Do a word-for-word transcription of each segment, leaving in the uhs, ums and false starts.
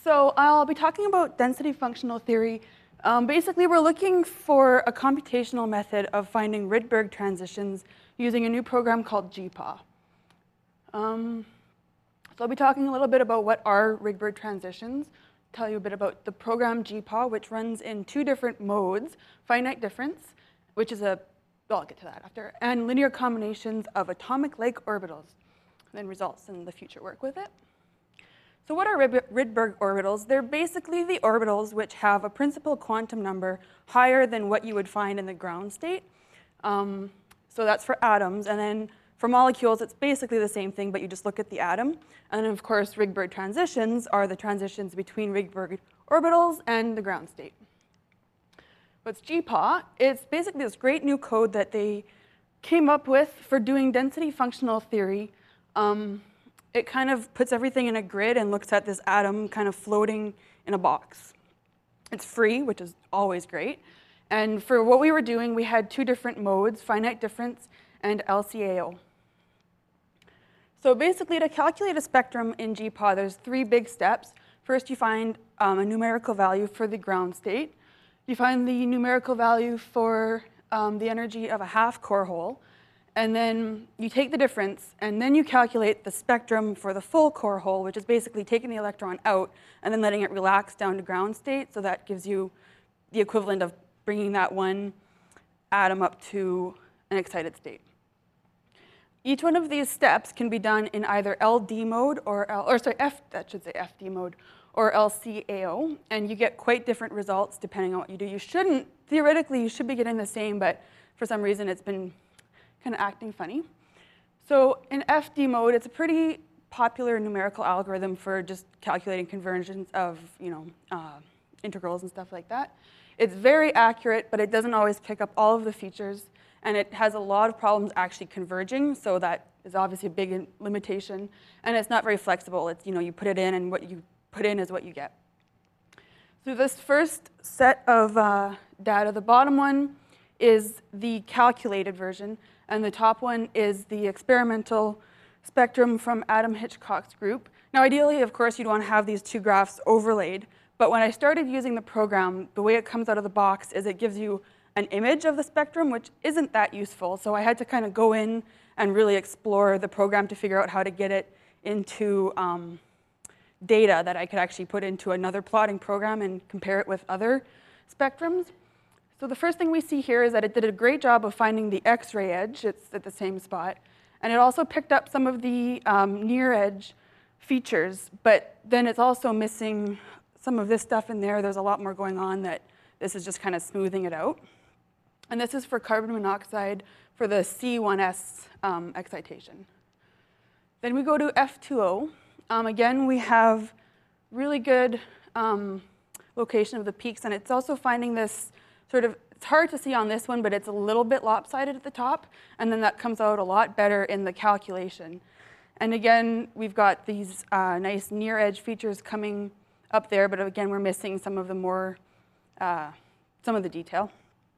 So I'll be talking about density functional theory. Um, basically, we're looking for a computational method of finding Rydberg transitions using a new program called G P A. Um, so I'll be talking a little bit about what are Rydberg transitions, tell you a bit about the program G P A, which runs in two different modes, finite difference, which is a, well, I'll get to that after, and linear combinations of atomic-like orbitals, and then results in the future work with it. So what are Rydberg orbitals? They're basically the orbitals which have a principal quantum number higher than what you would find in the ground state. Um, so that's for atoms. And then for molecules, it's basically the same thing, but you just look at the atom. And then, of course, Rydberg transitions are the transitions between Rydberg orbitals and the ground state. What's G P A? It's basically this great new code that they came up with for doing density functional theory. Um, It kind of puts everything in a grid and looks at this atom kind of floating in a box. It's free, which is always great. And for what we were doing, we had two different modes, finite difference and L C A O. So basically, to calculate a spectrum in G P A, there's three big steps. First, you find um, a numerical value for the ground state. You find the numerical value for um, the energy of a half-core hole. And then you take the difference, and then you calculate the spectrum for the full core hole, which is basically taking the electron out and then letting it relax down to ground state. So that gives you the equivalent of bringing that one atom up to an excited state. Each one of these steps can be done in either L D mode or, L, or sorry, F, that should say F D mode, or L C A O, and you get quite different results depending on what you do. You shouldn't, theoretically, you should be getting the same, but for some reason it's been kind of acting funny. So in F D mode, it's a pretty popular numerical algorithm for just calculating conversions of, you know, uh, integrals and stuff like that. It's very accurate, but it doesn't always pick up all of the features, and it has a lot of problems actually converging, so that is obviously a big limitation, and it's not very flexible. It's, you know, you put it in, and what you put in is what you get. So this first set of uh, data, the bottom one is the calculated version, and the top one is the experimental spectrum from Adam Hitchcock's group. Now, ideally, of course, you'd want to have these two graphs overlaid, but when I started using the program, the way it comes out of the box is it gives you an image of the spectrum, which isn't that useful. So I had to kind of go in and really explore the program to figure out how to get it into um, data that I could actually put into another plotting program and compare it with other spectrums. So the first thing we see here is that it did a great job of finding the X-ray edge. It's at the same spot. And it also picked up some of the um, near-edge features, but then it's also missing some of this stuff in there. There's a lot more going on that this is just kind of smoothing it out. And this is for carbon monoxide for the C one S um, excitation. Then we go to F two O. Um, again, we have really good um, location of the peaks, and it's also finding this sort of, it's hard to see on this one, but it's a little bit lopsided at the top, and then that comes out a lot better in the calculation. And again, we've got these uh, nice near-edge features coming up there, but again, we're missing some of the more, uh, some of the detail.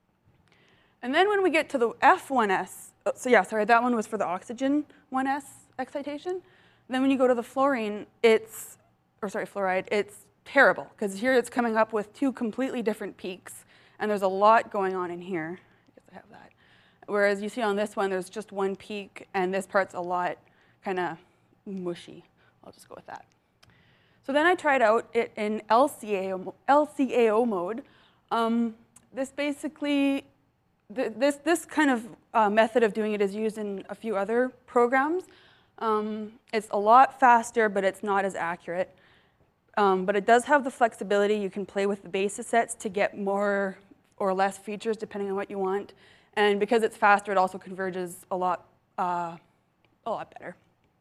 And then when we get to the F one S, oh, so yeah, sorry, that one was for the oxygen one S excitation. Then when you go to the fluorine, it's, or sorry, fluoride, it's terrible, because here it's coming up with two completely different peaks. And there's a lot going on in here. I guess I have that. Whereas you see on this one, there's just one peak, and this part's a lot kind of mushy. I'll just go with that. So then I tried out it in L C A O, L C A O mode. Um, this basically, th this, this kind of uh, method of doing it is used in a few other programs. Um, it's a lot faster, but it's not as accurate. Um, but it does have the flexibility. You can play with the basis sets to get more or less features depending on what you want. And because it's faster, it also converges a lot, uh, a lot better.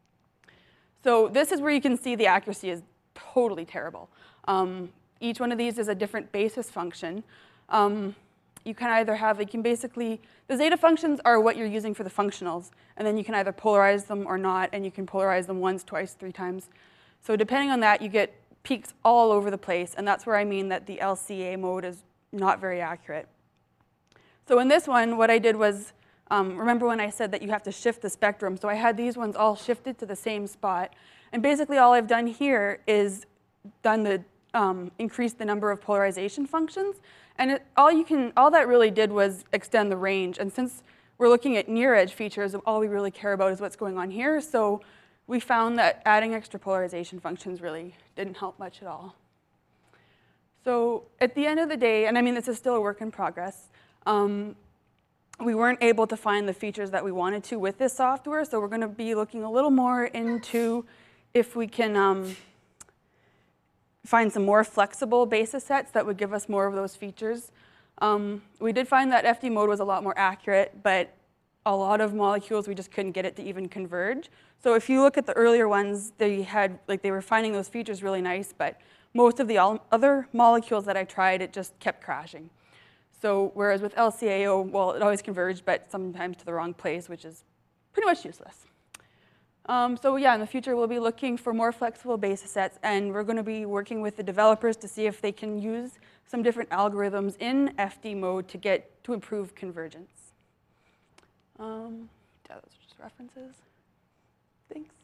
So this is where you can see the accuracy is totally terrible. Um, each one of these is a different basis function. Um, you can either have, you can basically, the zeta functions are what you're using for the functionals. And then you can either polarize them or not, and you can polarize them once, twice, three times. So depending on that, you get peaks all over the place, and that's where I mean that the L C A mode is not very accurate. So in this one, what I did was, um, remember when I said that you have to shift the spectrum? So I had these ones all shifted to the same spot, and basically all I've done here is done the um, increase the number of polarization functions. And it, all, you can, all that really did was extend the range. And since we're looking at near-edge features, all we really care about is what's going on here. So we found that adding extra polarization functions really didn't help much at all. So at the end of the day, and I mean, this is still a work in progress, um, we weren't able to find the features that we wanted to with this software. So we're going to be looking a little more into if we can um, find some more flexible basis sets that would give us more of those features. Um, we did find that F D mode was a lot more accurate, but a lot of molecules, we just couldn't get it to even converge. So if you look at the earlier ones, they had, like, they were finding those features really nice, but most of the other molecules that I tried, it just kept crashing. So whereas with L C A O, well, it always converged, but sometimes to the wrong place, which is pretty much useless. Um, so yeah, in the future, we'll be looking for more flexible basis sets, and we're going to be working with the developers to see if they can use some different algorithms in F D mode to get to improve convergence. Um, yeah, those are just references. Thanks.